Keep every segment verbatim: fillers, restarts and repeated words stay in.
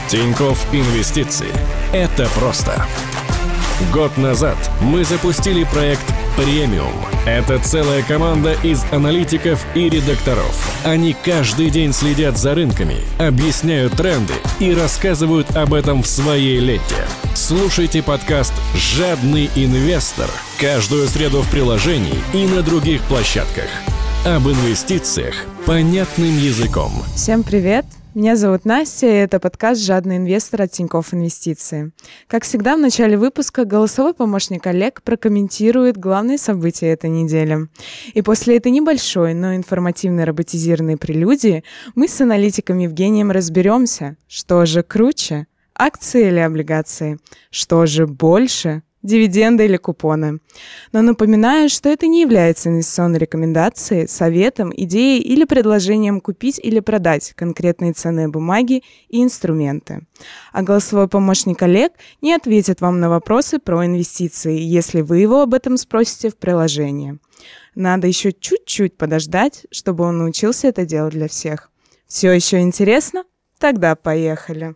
Тинькофф Инвестиции. Это просто. Год назад мы запустили проект «Премиум». Это целая команда из аналитиков и редакторов. Они каждый день следят за рынками, объясняют тренды и рассказывают об этом в своей ленте. Слушайте подкаст «Жадный инвестор» каждую среду в приложении и на других площадках. Об инвестициях понятным языком. Всем привет! Меня зовут Настя, и это подкаст «Жадный инвестор» от Тинькофф Инвестиции. Как всегда, в начале выпуска голосовой помощник Олег прокомментирует главные события этой недели. И после этой небольшой, но информативной роботизированной прелюдии мы с аналитиком Евгением разберемся, что же круче – акции или облигации, что же больше – дивиденды или купоны. Но напоминаю, что это не является инвестиционной рекомендацией, советом, идеей или предложением купить или продать конкретные ценные бумаги и инструменты. А голосовой помощник Олег не ответит вам на вопросы про инвестиции, если вы его об этом спросите в приложении. Надо еще чуть-чуть подождать, чтобы он научился это делать для всех. Все еще интересно? Тогда поехали.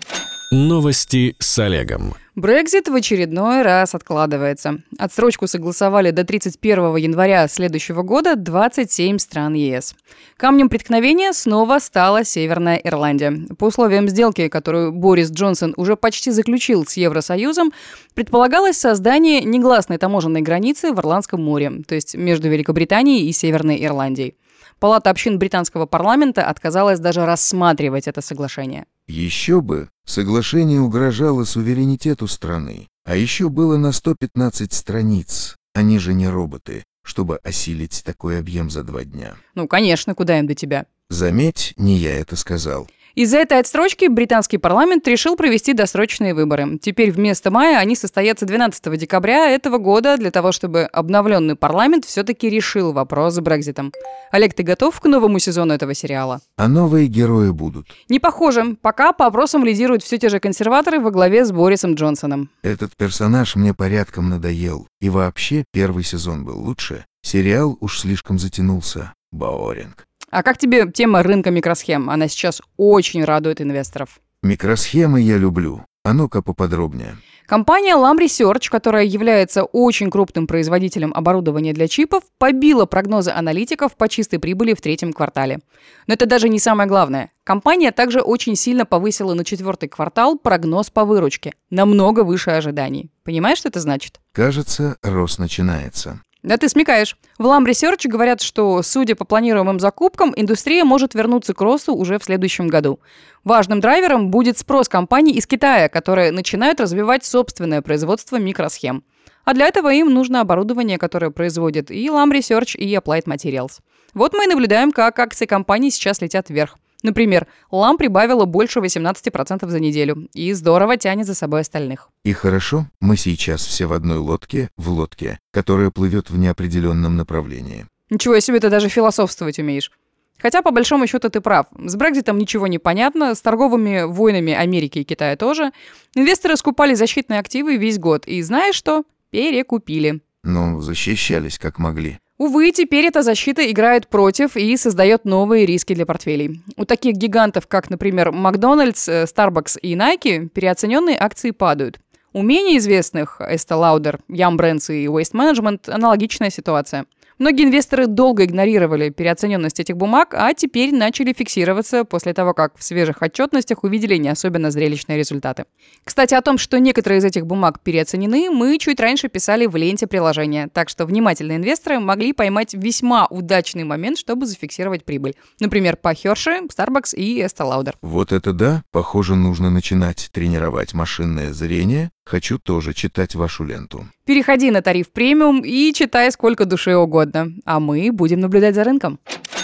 Новости с Олегом. Брексит в очередной раз откладывается. Отсрочку согласовали до тридцать первого января следующего года двадцать семь стран ЕС. Камнем преткновения снова стала Северная Ирландия. По условиям сделки, которую Борис Джонсон уже почти заключил с Евросоюзом, предполагалось создание негласной таможенной границы в Ирландском море, то есть между Великобританией и Северной Ирландией. Палата общин британского парламента отказалась даже рассматривать это соглашение. Еще бы, соглашение угрожало суверенитету страны, а еще было на сто пятнадцать страниц. Они же не роботы, чтобы осилить такой объем за два дня. Ну, конечно, куда им до тебя? Заметь, не я это сказал. Из-за этой отсрочки британский парламент решил провести досрочные выборы. Теперь вместо мая они состоятся двенадцатого декабря этого года для того, чтобы обновленный парламент все-таки решил вопрос с Брекситом. Олег, ты готов к новому сезону этого сериала? А новые герои будут? Не похоже. Пока по опросам лидируют все те же консерваторы во главе с Борисом Джонсоном. Этот персонаж мне порядком надоел. И вообще, первый сезон был лучше. Сериал уж слишком затянулся. Боуринг. А как тебе тема рынка микросхем? Она сейчас очень радует инвесторов. Микросхемы я люблю. А ну-ка поподробнее. Компания Lam Research, которая является очень крупным производителем оборудования для чипов, побила прогнозы аналитиков по чистой прибыли в третьем квартале. Но это даже не самое главное. Компания также очень сильно повысила на четвертый квартал прогноз по выручке. Намного выше ожиданий. Понимаешь, что это значит? Кажется, рост начинается. Да ты смекаешь. В Lam Research говорят, что, судя по планируемым закупкам, индустрия может вернуться к росту уже в следующем году. Важным драйвером будет спрос компаний из Китая, которые начинают развивать собственное производство микросхем. А для этого им нужно оборудование, которое производит и Lam Research, и Applied Materials. Вот мы и наблюдаем, как акции компаний сейчас летят вверх. Например, Lam прибавила больше восемнадцать процентов за неделю и здорово тянет за собой остальных. И хорошо, мы сейчас все в одной лодке, в лодке, которая плывет в неопределенном направлении. Ничего себе, ты даже философствовать умеешь. Хотя, по большому счету, ты прав. С Брекситом ничего не понятно, с торговыми войнами Америки и Китая тоже. Инвесторы скупали защитные активы весь год. И знаешь что? Перекупили. Ну, защищались как могли. Увы, теперь эта защита играет против и создает новые риски для портфелей. У таких гигантов, как, например, Макдональдс, Starbucks и Nike, переоцененные акции падают. У менее известных Estée Lauder, Yum Brands и Waste Management аналогичная ситуация. Многие инвесторы долго игнорировали переоцененность этих бумаг, а теперь начали фиксироваться после того, как в свежих отчетностях увидели не особенно зрелищные результаты. Кстати, о том, что некоторые из этих бумаг переоценены, мы чуть раньше писали в ленте приложения, так что внимательные инвесторы могли поймать весьма удачный момент, чтобы зафиксировать прибыль. Например, по Hershey, Starbucks и Estée Lauder. Вот это да! Похоже, нужно начинать тренировать машинное зрение. Хочу тоже читать вашу ленту. Переходи на тариф премиум и читай сколько душе угодно. А мы будем наблюдать за рынком.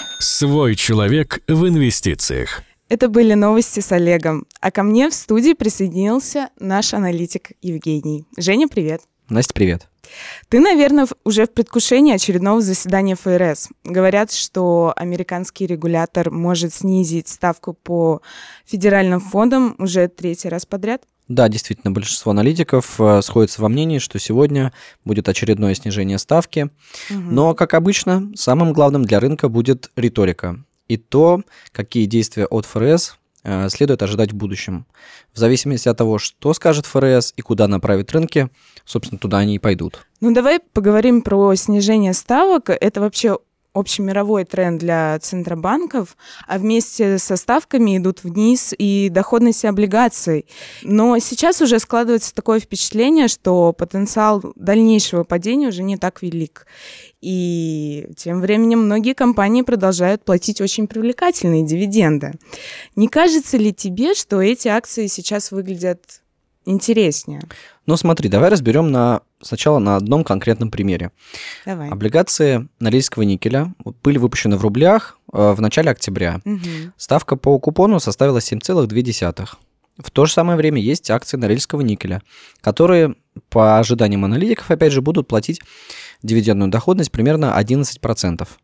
Свой человек в инвестициях. Это были новости с Олегом. А ко мне в студии присоединился наш аналитик Евгений. Женя, привет. Настя, привет. Ты, наверное, уже в предвкушении очередного заседания эф эр эс. Говорят, что американский регулятор может снизить ставку по федеральным фондам уже третий раз подряд. Да, действительно, большинство аналитиков э, сходятся во мнении, что сегодня будет очередное снижение ставки. Угу. Но, как обычно, самым главным для рынка будет риторика. И то, какие действия от эф эр эс следует ожидать в будущем. В зависимости от того, что скажет эф эр эс и куда направит рынки, собственно, туда они и пойдут. Ну, давай поговорим про снижение ставок. Это вообще общемировой тренд для центробанков, а вместе со ставками идут вниз и доходности облигаций. Но сейчас уже складывается такое впечатление, что потенциал дальнейшего падения уже не так велик. И тем временем многие компании продолжают платить очень привлекательные дивиденды. Не кажется ли тебе, что эти акции сейчас выглядят интереснее? Ну, смотри, давай разберем на, сначала на одном конкретном примере. Давай. Облигации Норильского никеля были выпущены в рублях в начале октября. Угу. Ставка по купону составила семь целых две десятых. В то же самое время есть акции Норильского никеля, которые, по ожиданиям аналитиков, опять же, будут платить дивидендную доходность примерно одиннадцать процентов.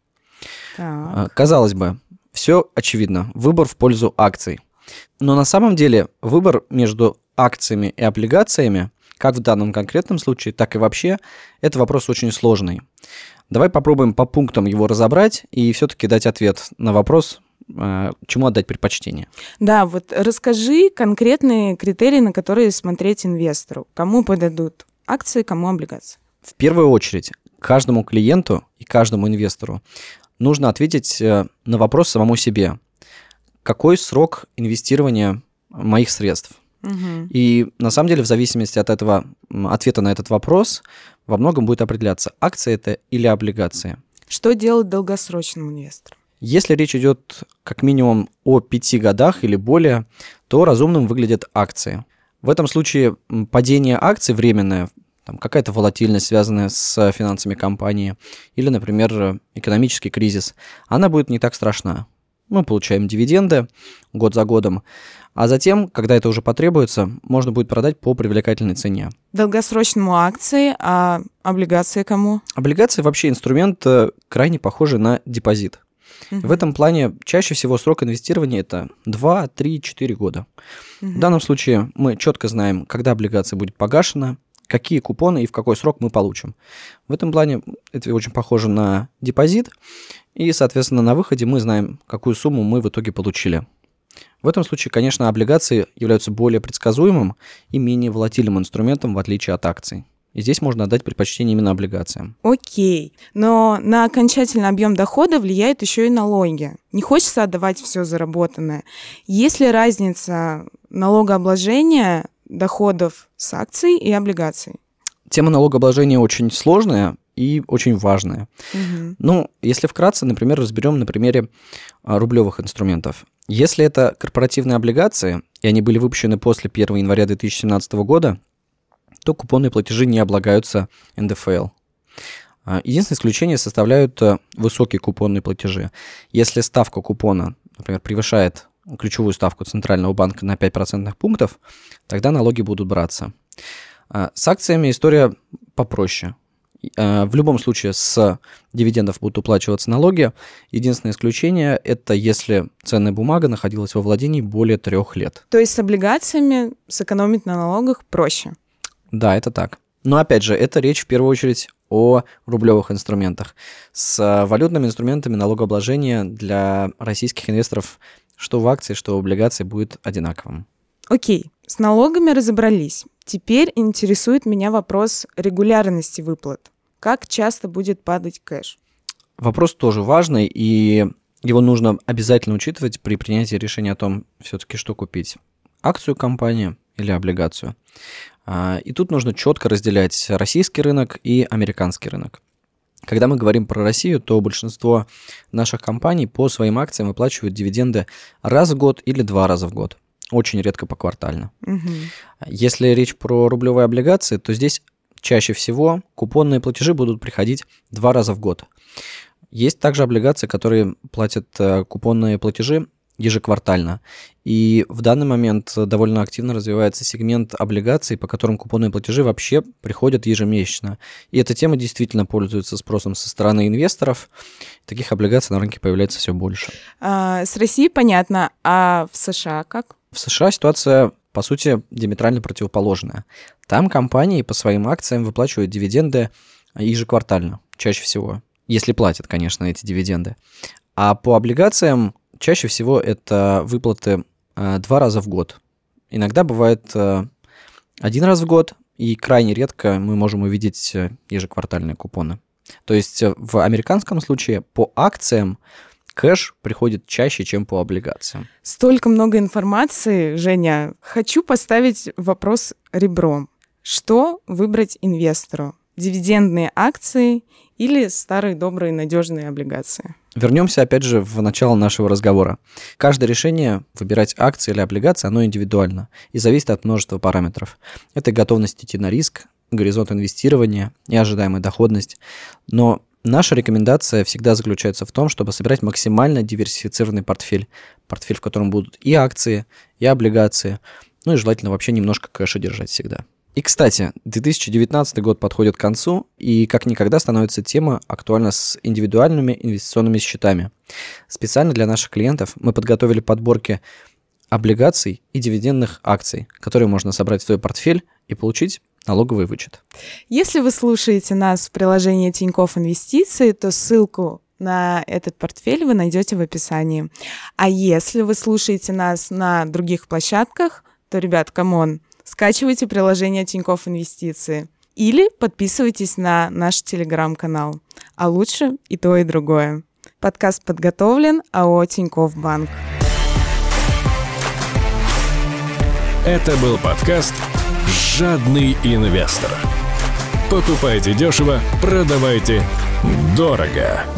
Так. Казалось бы, все очевидно, выбор в пользу акций. Но на самом деле выбор между акциями и облигациями, как в данном конкретном случае, так и вообще, это вопрос очень сложный. Давай попробуем по пунктам его разобрать и все-таки дать ответ на вопрос, чему отдать предпочтение. Да, вот расскажи конкретные критерии, на которые смотреть инвестору. Кому подадут акции, кому облигации? В первую очередь, каждому клиенту и каждому инвестору нужно ответить на вопрос самому себе. Какой срок инвестирования моих средств? Угу. И на самом деле в зависимости от этого ответа на этот вопрос во многом будет определяться, акция это или облигации. Что делать долгосрочному инвестору? Если речь идет как минимум о пяти годах или более, то разумным выглядят акции. В этом случае падение акций временное, там какая-то волатильность, связанная с финансами компании, или, например, экономический кризис, она будет не так страшна. Мы получаем дивиденды год за годом, а затем, когда это уже потребуется, можно будет продать по привлекательной цене. Долгосрочному акции, а облигации кому? Облигации вообще инструмент крайне похожий на депозит. Uh-huh. В этом плане чаще всего срок инвестирования это два, три, четыре года. Uh-huh. В данном случае мы четко знаем, когда облигация будет погашена, какие купоны и в какой срок мы получим. В этом плане это очень похоже на депозит, и, соответственно, на выходе мы знаем, какую сумму мы в итоге получили. В этом случае, конечно, облигации являются более предсказуемым и менее волатильным инструментом, в отличие от акций. И здесь можно отдать предпочтение именно облигациям. Окей, но на окончательный объем дохода влияют еще и налоги. Не хочется отдавать все заработанное. Есть ли разница налогообложения доходов с акций и облигаций? Тема налогообложения очень сложная и очень важная. Угу. Ну, если вкратце, например, разберем на примере рублевых инструментов. Если это корпоративные облигации, и они были выпущены после первого января две тысячи семнадцатого года, то купонные платежи не облагаются эн дэ эф эл. Единственное исключение составляют высокие купонные платежи. Если ставка купона, например, превышает ключевую ставку Центрального банка на пять процентных пунктов, тогда налоги будут браться. С акциями история попроще. В любом случае с дивидендов будут уплачиваться налоги. Единственное исключение – это если ценная бумага находилась во владении более трех лет. То есть с облигациями сэкономить на налогах проще? Да, это так. Но опять же, это речь в первую очередь о рублевых инструментах. С валютными инструментами налогообложение для российских инвесторов что в акции, что в облигации будет одинаковым. Окей, с налогами разобрались. Теперь интересует меня вопрос регулярности выплат. Как часто будет падать кэш? Вопрос тоже важный, и его нужно обязательно учитывать при принятии решения о том, все-таки что купить. Акцию компании или облигацию. И тут нужно четко разделять российский рынок и американский рынок. Когда мы говорим про Россию, то большинство наших компаний по своим акциям выплачивают дивиденды раз в год или два раза в год. Очень редко поквартально. Угу. Если речь про рублевые облигации, то здесь чаще всего купонные платежи будут приходить два раза в год. Есть также облигации, которые платят купонные платежи ежеквартально. И в данный момент довольно активно развивается сегмент облигаций, по которым купонные платежи вообще приходят ежемесячно. И эта тема действительно пользуется спросом со стороны инвесторов. Таких облигаций на рынке появляется все больше. А, с Россией понятно, а в США как? В США ситуация, по сути, диаметрально противоположная. Там компании по своим акциям выплачивают дивиденды ежеквартально, чаще всего. Если платят, конечно, эти дивиденды. А по облигациям чаще всего это выплаты э, два раза в год. Иногда бывает э, один раз в год, и крайне редко мы можем увидеть э, ежеквартальные купоны. То есть э, в американском случае по акциям кэш приходит чаще, чем по облигациям. Столько много информации, Женя. Хочу поставить вопрос ребром. Что выбрать инвестору? Дивидендные акции или старые добрые надежные облигации? Вернемся опять же в начало нашего разговора. Каждое решение выбирать акции или облигации, оно индивидуально и зависит от множества параметров. Это готовность идти на риск, горизонт инвестирования и ожидаемая доходность. Но наша рекомендация всегда заключается в том, чтобы собирать максимально диверсифицированный портфель. Портфель, в котором будут и акции, и облигации. Ну и желательно вообще немножко кэша держать всегда. И, кстати, две тысячи девятнадцатый год подходит к концу, и как никогда становится тема актуальна с индивидуальными инвестиционными счетами. Специально для наших клиентов мы подготовили подборки облигаций и дивидендных акций, которые можно собрать в свой портфель и получить налоговый вычет. Если вы слушаете нас в приложении Тинькофф Инвестиции, то ссылку на этот портфель вы найдете в описании. А если вы слушаете нас на других площадках, то, ребят, камон, скачивайте приложение Тинькофф Инвестиции или подписывайтесь на наш телеграм-канал. А лучше и то, и другое. Подкаст подготовлен АО Тинькофф Банк. Это был подкаст «Жадный инвестор». Покупайте дешево, продавайте дорого.